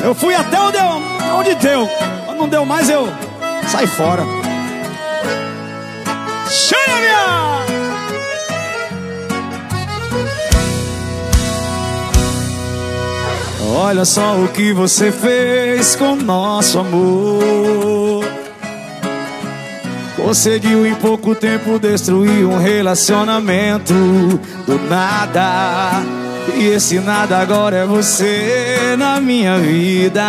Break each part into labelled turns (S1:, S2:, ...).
S1: Eu fui até onde deu. Quando não deu mais, eu saí fora. Chega, minha! Olha só o que você fez com nosso amor. Conseguiu em pouco tempo destruir um relacionamento do nada. E esse nada agora é você na minha vida.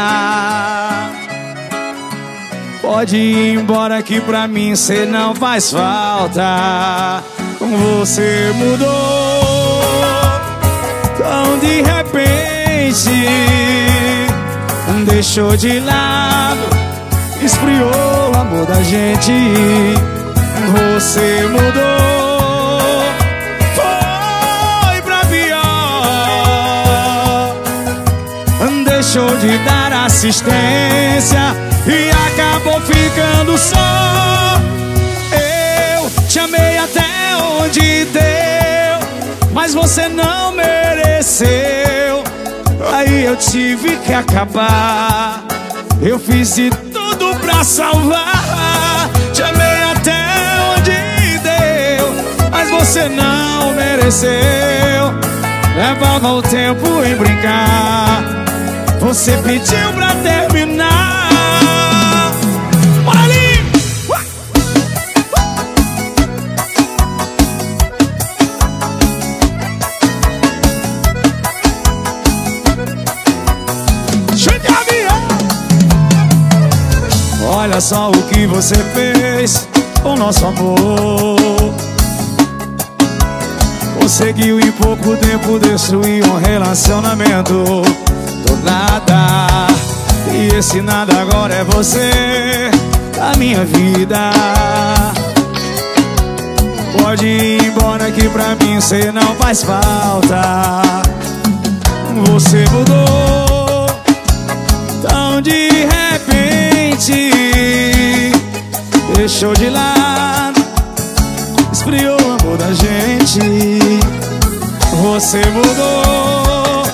S1: Pode ir embora que pra mim cê não faz falta. Você mudou tão de repente, deixou de lado, esfriou o amor da gente. Você mudou, foi pra pior. Deixou de dar assistência e acabou ficando só. Eu te amei até onde deu, mas você não mereceu. Aí eu tive que acabar. Eu fiz de tudo pra salvar. Te amei até onde deu, mas você não mereceu. Levava o tempo em brincar, você pediu pra terminar. Bora ali! Olha só o que você fez com nosso amor. Conseguiu em pouco tempo destruir um relacionamento do nada. E esse nada agora é você, a minha vida. Pode ir embora que pra mim cê não faz falta. Você mudou tão de repente, deixou de lado, esfriou o amor da gente. Você mudou,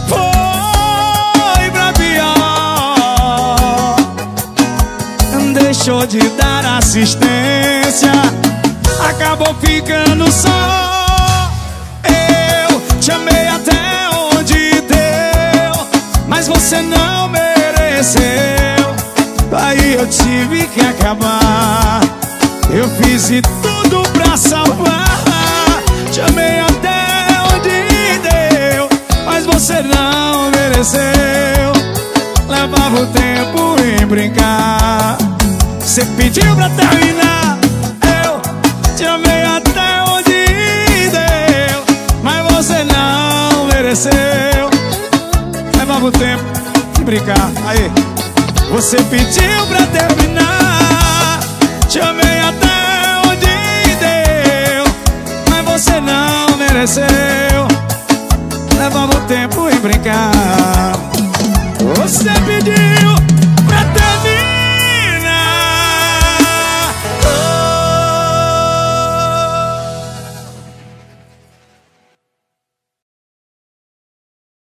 S1: foi pra pior. Deixou de dar assistência, acabou ficando só. Eu te amei até onde deu, mas você não mereceu. Aí eu tive que acabar. Eu fiz de tudo pra salvar. Te amei até onde deu, mas você não mereceu. Levava o tempo em brincar, você pediu pra terminar. Eu te amei até onde deu, mas você não mereceu. Levava o tempo em brincar. Aí, você pediu pra terminar. Te amei até onde deu, mas você não mereceu. Levava o tempo em brincar. Você pediu